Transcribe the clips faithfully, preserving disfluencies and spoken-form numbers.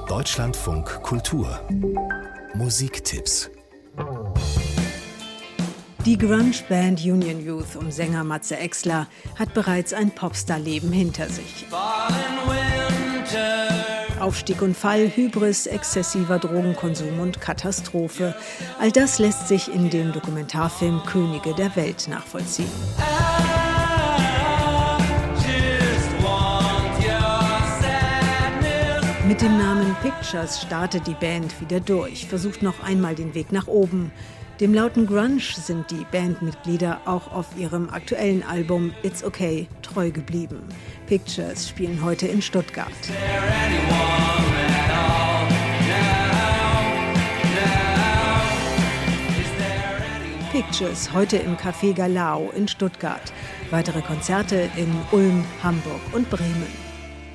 Deutschlandfunk Kultur Musiktipps. Die Grunge-Band Union Youth um Sänger Matze Exler hat bereits ein Popstar-Leben hinter sich. Aufstieg und Fall, Hybris, exzessiver Drogenkonsum und Katastrophe. All das lässt sich in dem Dokumentarfilm Könige der Welt nachvollziehen. Mit dem Namen Pictures startet die Band wieder durch, versucht noch einmal den Weg nach oben. Dem lauten Grunge sind die Bandmitglieder auch auf ihrem aktuellen Album It's Okay treu geblieben. Pictures spielen heute in Stuttgart. Pictures heute im Café Galau in Stuttgart. Weitere Konzerte in Ulm, Hamburg und Bremen.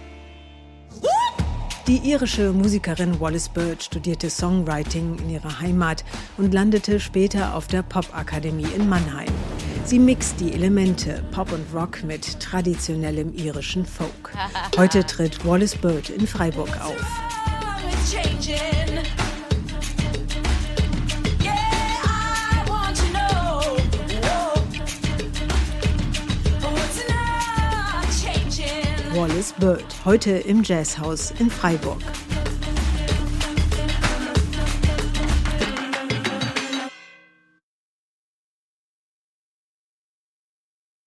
Die irische Musikerin Wallis Bird studierte Songwriting in ihrer Heimat und landete später auf der Popakademie in Mannheim. Sie mixt die Elemente Pop und Rock mit traditionellem irischen Folk. Heute tritt Wallis Bird in Freiburg auf. Wallis Bird, heute im Jazzhaus in Freiburg.